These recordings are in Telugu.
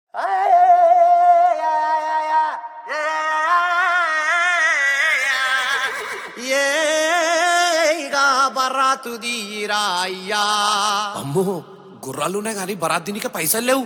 బరాతుదీరాయ్యా అమ్మో గుర్రాలునే గాని బరాత్ దీనికి పైసలు లేవు.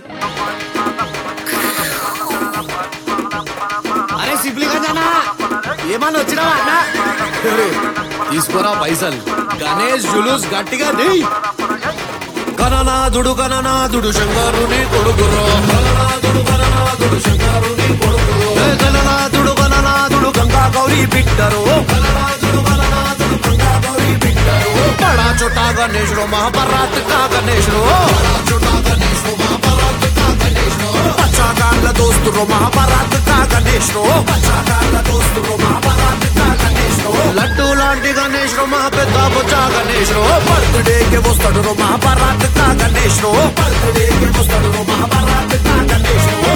అరే సిబ్లిగా జానా ఏమన్నా వచ్చినావా అన్న? తీసుకోరా పైసలు. గణేష్ జులూస్ గట్టిగా దియ్. గణనాథుడు గణనాథుడు శంకరుని కొడుకురో, గణనాథుడు గణనాథుడు శంకరుని కొడుకురో, గణనాథుడు గణనాథుడు గంగా గౌరీ బిడ్డరు, గణనాథుడు గణనాథుడు గంగా గౌరీ బిడ్డరు. బడా చోటా గణేశ్ రో మహాభారత్ కా గణేశ్ రో, బడా చోటా గణేశ్ రో మహాభారత్ కా గణేశ్ రో. బచ్చా గాళ్ళ దోస్తు రో మహాభారత్ కా గణేశ్ రో, బచ్చా గాళ్ళ దోస్తు రో మహాభారత్ కా గణేశ్ రో. లడ్డు లాంటి గణేశ్ రో మహా పెద్ద బొచ్చా గణేశ్ రో. బర్త్డే కే వస్తాడు రో మహాభారత్ కా గణేశ్ రో, బర్త్డే కే వస్తాడు రో మహాభారత్ కా గణేశ్ రో.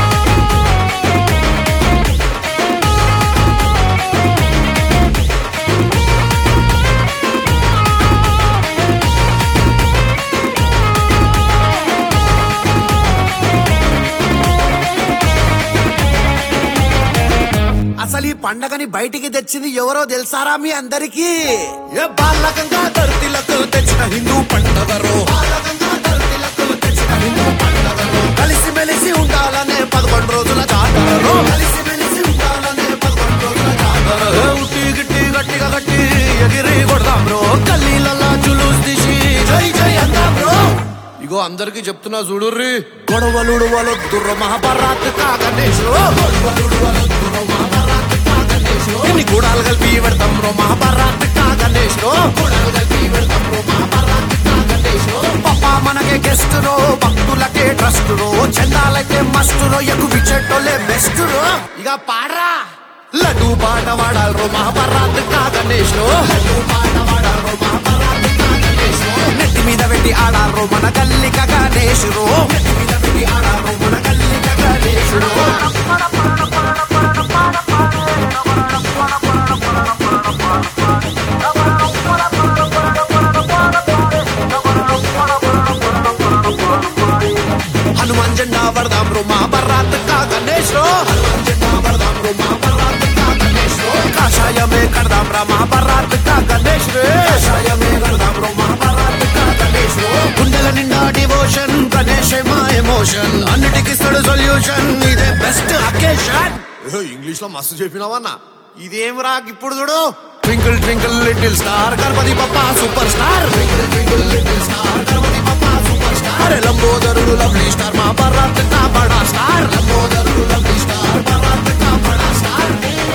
అసలు ఈ పండగని బయటికి తెచ్చింది ఎవరో తెలుసారా మీ అందరికి? ఏ బాలకంగా ధరతిలకు తెచ్చిన హిందూ పండగరో, కలిసి మెలిసి ఉండాలనే 11 రోజుల జాతరలో, కలిసి మెలిసి ఉండాలనే 11 రోజుల జాతరలో. ఉట్టి గిట్టి గట్టిగా గట్టి ఎగిరి కొడదాం బ్రో, గల్లీలల్లా జులూస్ తీసి జై జై అందాం బ్రో. ఇగో అందరికి చెప్తున్నా చూడుర్రి, గొడవలుడు వలొద్దుర్రో మహాభారత్ కా గణేశ్ రో, గొడవలుడు వలొద్దుర్రో మహాభారత్ కా గణేశ్ రో. ఇన్ని గూడాలు కలిపి పెడతాం రో మహాభారత్ కా గణేశ్ రో, గూడాలు కలిపి పెడతాం రో మహాభారత్ కా గణేశ్ రో. పప్పా మనకే గెస్ట్ రో, భక్తులకే ట్రస్ట్ రో, చందాలకే మస్ట్ రో, ఎక్కువ చెట్టోలే బెస్ట్ రో. ఇక పాడరా లడ్డు పాట వాడాలి రో మహాభారత్ కా గణేశ్ రో, లడ్డు పాట వాడాలి రో మహాభారత్ కా గణేశ్ రో. నెత్తి మీద పెట్టి ఆడారో మన గల్లిక గణేశ్ రో, నెత్తి మీద పెట్టి ఆడారో మన గల్లిక గణేశ్ రో. హనుమాన్ జెండా వరదాం రో మహాభారత్ కా గణేశ్ రో, హనుమాన్ జెండా వరదాం రో మహాభారత్ కా గణేశ్ రో. కాషాయమే కడదాం రా మహాభారత్ కా గణేశ్ రే, కాషాయమే కడదాం రో మహాభారత్ కా గణేశ్ రో. గుండెల నిండా డివోషన్ గణేశ్ మా ఎమోషన్, అన్నిటికి ఇస్తాడు సొల్యూషన్, ఇదే బెస్ట్ అకేషన్. ఇంగ్లీష్ లో మస్తు చెప్పినావన్నా, ఇదేం రా ఇప్పుడు చూడు. Twinkle twinkle little star Ganapati Bappa super star, twinkle twinkle little star Ganapati Bappa super star. లంబోదరుడు లవ్లీ స్టార్ మహాభారత్ కా బడా స్టార్, లంబోదరుడు లవ్లీ స్టార్ భారత్ కా బడా స్టార్.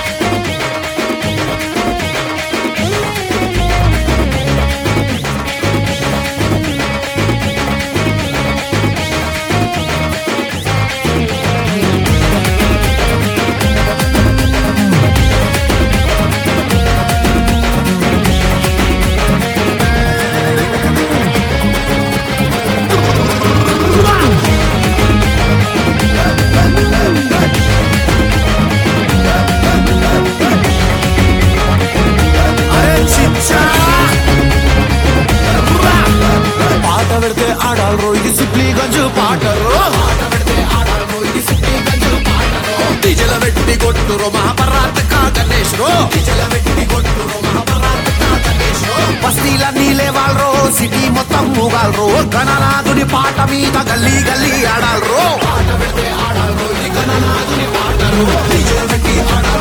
పాట పెడితే ఆడాలి రో ఇది సిప్లీ గంజు పాటరో, పాట పెడితే ఆడాలి రో ఇది సిప్లీ గంజు పాటరో. డీజెల పెట్టి కొట్టురో మహాభారత్ కా గణేశ్ రో, డీజెల పెట్టి కొట్టురో మహాభారత్ కా గణేశ్ రో. బస్తీలన్నీ లేవాల్రో, సిటీ మొత్తం ఊగాల్రో, గణనాథుని పాట మీద గల్లీ గల్లీ ఆడాల్రో, పాట పెడితే ఆడాలి రో ఇది గణనాథుని పాటరో. డీజెల పెట్టి ఆడాలి